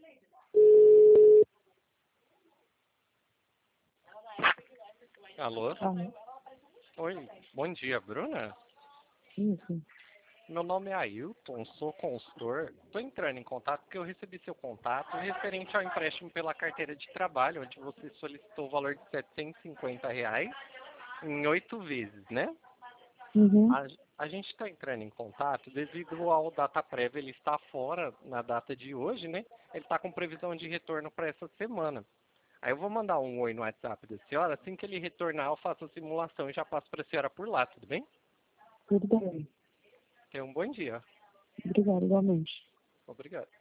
Alô? Alô? Oi, bom dia, Bruna. Isso. Meu nome é Ailton, sou consultor. Estou entrando em contato porque eu recebi seu contato referente ao empréstimo pela carteira de trabalho, onde você solicitou o valor de R$ 750 em 8 vezes, né? Uhum. A gente está entrando em contato devido ao data prévia, ele está fora na data de hoje, né? Ele está com previsão de retorno para essa semana. Aí eu vou mandar um oi no WhatsApp da senhora, assim que ele retornar eu faço a simulação e já passo para a senhora por lá, tudo bem? Tudo bem. Tenha um bom dia. Obrigada, igualmente. Obrigado.